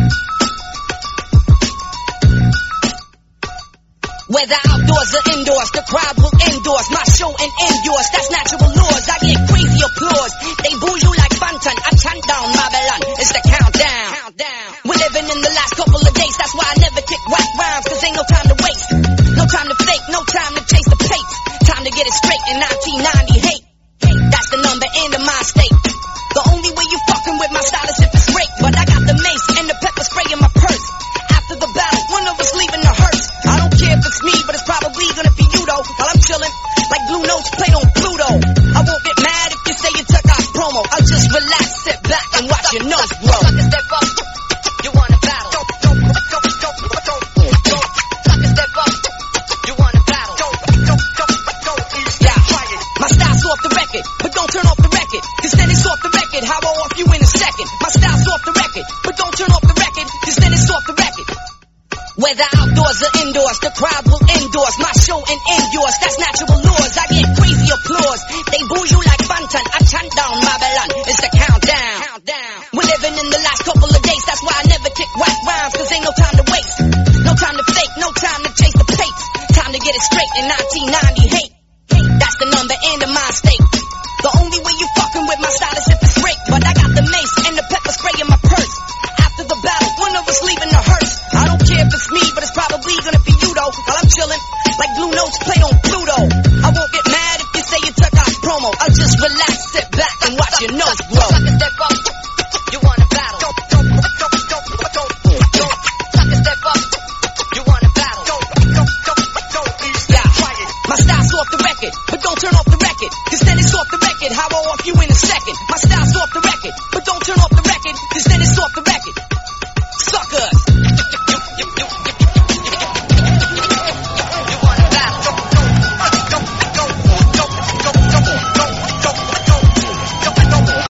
Whether outdoors or indoors, the crowd will endorse my show and endorse. That's natural laws. I get crazy applause. They boo you like Banton. I chant down Babylon. It's the countdown. We're living in the last couple of days. That's why I never kick whack rhymes. Cause ain't no time to waste. No time to fake. No time to chase the pace. Time to get it straight in 1990 hate. That's the number in the mind state. The only way you fucking with my style is if it's great. But I got the mace and the pepper spray in my purse. After the battle, one of us leaving the hearse. I don't care if it's me, but it's probably gonna be you though. While I'm chilling, like Blue Notes played on Pluto. I won't get mad if you say you took our promo. I'll just relax, sit back and watch your nose grow. Step up, you wanna battle. Step up, you wanna battle. Yeah, my style's off the record, but don't turn off the record. Cause then it's off the record, how I'll off you in a second. My style's off the record, but don't turn off the record. Cause then it's off the record. Whether outdoors or indoors, the crowd will endorse my show and endorse. That's natural laws. I get crazy applause. They boo you like Banton. I chant down Babylon. It's the countdown. We're living in the last couple of days. That's why I never kick whack rhymes. Cause ain't no time to waste. No time to fake. No time to chase the pace. Time to get it straight in 1990.